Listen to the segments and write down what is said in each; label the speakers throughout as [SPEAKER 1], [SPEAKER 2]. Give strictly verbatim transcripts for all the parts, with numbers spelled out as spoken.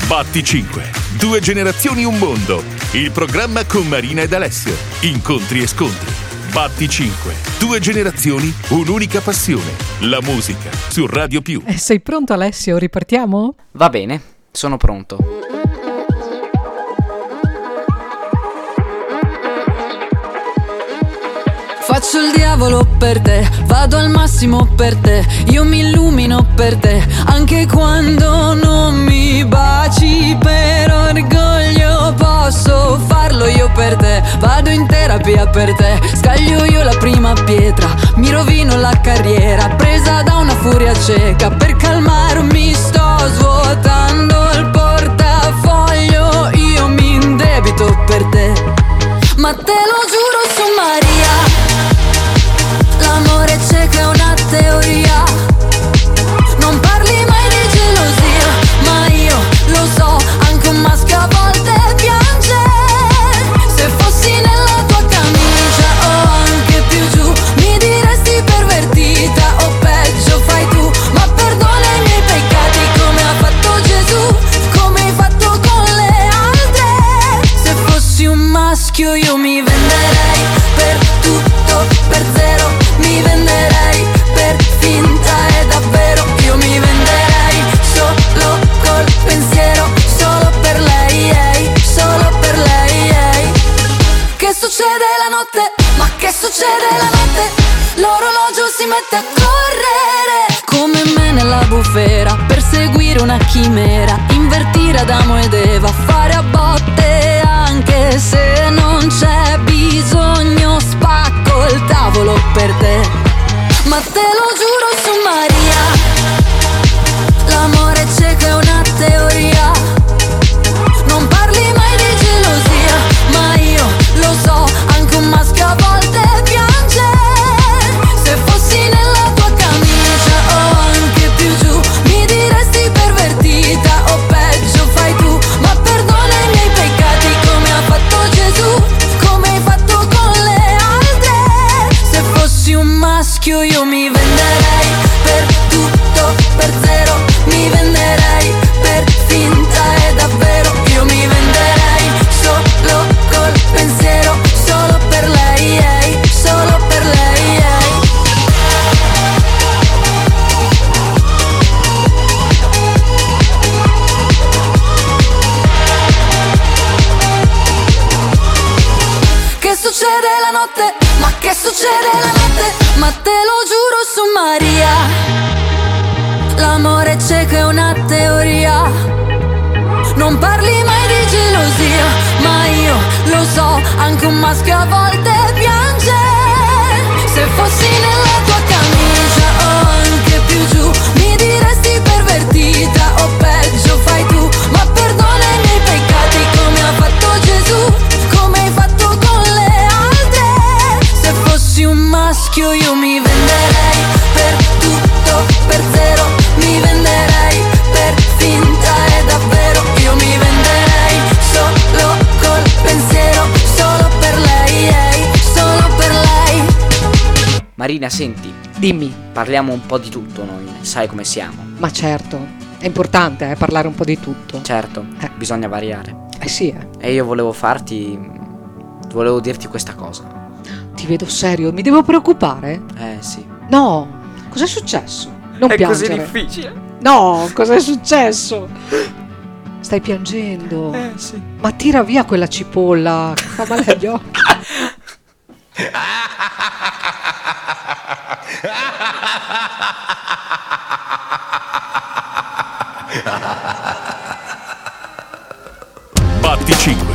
[SPEAKER 1] Batti cinque. Due generazioni, un mondo. Il programma con Marina ed Alessio. Incontri e scontri. Batti cinque. Due generazioni, un'unica passione. La musica su Radio Più.
[SPEAKER 2] Eh, sei pronto, Alessio? Ripartiamo?
[SPEAKER 3] Va bene, sono pronto.
[SPEAKER 4] Faccio il diavolo per te, vado al massimo per te, io mi illumino per te, anche quando non mi baci, per orgoglio posso farlo io per te, vado in terapia per te, scaglio io la prima pietra, mi rovino la carriera, presa da una furia cieca, per calmarmi sto svuotando il portafoglio, io mi indebito per te, ma te lo giuro su Maria. L'amore cieco è una teoria. Non parli mai di gelosia, ma io lo so, anche un maschio a volte piange. Se fossi nella tua camicia o anche più giù, mi diresti pervertita o peggio fai tu. Ma perdona i miei peccati come ha fatto Gesù, come hai fatto con le altre. Se fossi un maschio io mi venderei per tutto, per zero. Mi venderei per finta e davvero. Io mi venderei solo col pensiero, solo per lei, ehi, solo per lei, ehi. Che succede la notte? Ma che succede la notte? L'orologio si mette a correre come me nella bufera, perseguire una chimera, invertire Adamo ed Eva, fare a botte anche se non c'è bisogno, spacco il tavolo per te, ma te lo giuro su Maria, l'amore cieco è una teoria, non parli mai di gelosia, ma io lo so, anche un maschio a volte piange, se fossi nella tua camicia o anche più giù, mi diresti pervertita o peggio fai tu, ma perdona i miei peccati come ha fatto Gesù, come hai fatto con le altre. Se fossi un maschio io mi venderei per tutto, per zero, mi venderei per finta e davvero, io mi venderei solo col pensiero, solo per lei, ehi, solo per lei, ehi. Che succede la notte? Ma che succede la notte? Ma te lo giuro su Maria, l'amore cieco è una teoria, non parli mai di gelosia, ma io lo so, anche un maschio a volte piange, se fossi nella tua camicia o anche più giù, mi diresti pervertita o peggio fai tu, ma perdona i miei peccati come ha fatto Gesù, come hai fatto con le altre. Se fossi un maschio io mi venderei per tutto, per zero, mi venderei per finta e davvero, io mi venderei solo col pensiero, solo per lei, ehi, solo per lei.
[SPEAKER 3] Marina, senti,
[SPEAKER 2] Dimmi.
[SPEAKER 3] parliamo un po' di tutto noi, sai come siamo.
[SPEAKER 2] Ma certo, è importante eh, parlare un po' di tutto.
[SPEAKER 3] Certo,
[SPEAKER 2] Eh.
[SPEAKER 3] bisogna variare.
[SPEAKER 2] Eh sì, eh.
[SPEAKER 3] E io volevo farti... volevo dirti questa cosa.
[SPEAKER 2] Ti vedo serio, mi devo preoccupare?
[SPEAKER 3] Eh sì.
[SPEAKER 2] No, cos'è successo? Non
[SPEAKER 3] È
[SPEAKER 2] piangere.
[SPEAKER 3] così difficile.
[SPEAKER 2] No, cos'è successo? Stai piangendo?
[SPEAKER 3] Eh sì.
[SPEAKER 2] Ma tira via quella cipolla che fa male agli occhi.
[SPEAKER 1] Batti cinque.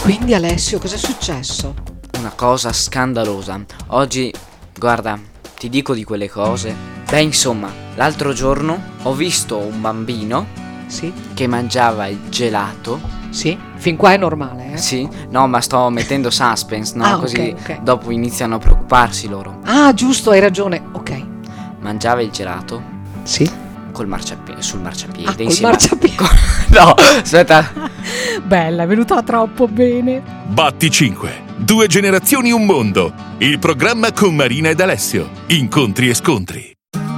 [SPEAKER 2] Quindi Alessio, cos'è successo?
[SPEAKER 3] Una cosa scandalosa. Oggi, guarda, ti dico di quelle cose. Beh, insomma, l'altro giorno ho visto un bambino
[SPEAKER 2] Sì?
[SPEAKER 3] che mangiava il gelato.
[SPEAKER 2] Sì? Fin qua è normale, eh?
[SPEAKER 3] Sì, no, ma sto mettendo suspense, no?
[SPEAKER 2] Ah,
[SPEAKER 3] Così
[SPEAKER 2] ok, ok.
[SPEAKER 3] dopo iniziano a preoccuparsi loro.
[SPEAKER 2] Ah, giusto, hai ragione. Ok.
[SPEAKER 3] Mangiava il gelato
[SPEAKER 2] Sì?
[SPEAKER 3] col marciapiede, sul marciapiede.
[SPEAKER 2] Ah, col
[SPEAKER 3] insieme a-
[SPEAKER 2] marciapiede.
[SPEAKER 3] No, aspetta.
[SPEAKER 2] Bella, è venuta troppo bene.
[SPEAKER 1] Batti cinque. Due generazioni, un mondo. Il programma con Marina ed Alessio. Incontri e scontri.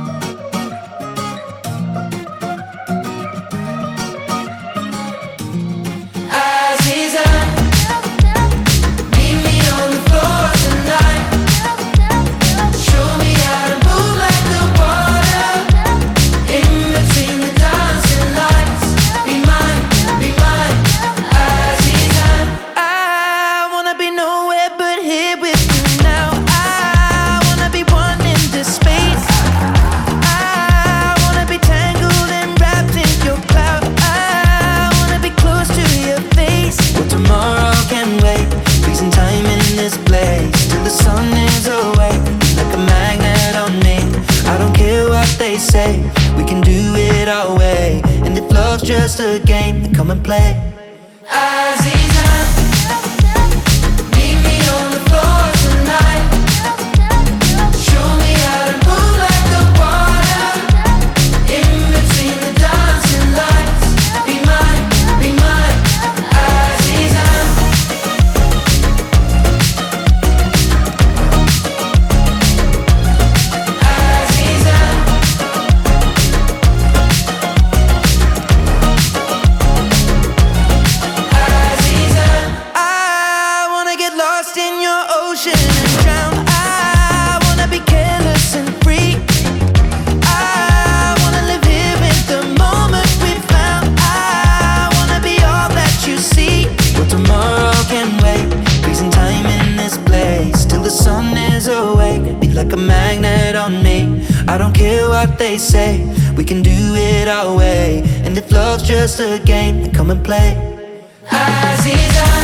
[SPEAKER 5] Just a game, then come and play. Aziza, meet me on the floor tonight. Show me how to move like the water. In between the dancing lights. Be mine, be mine, Aziza. Aziza. Like a magnet on me. I don't care what they say. We can do it our way. And if love's just a game, then come and play. Aziza.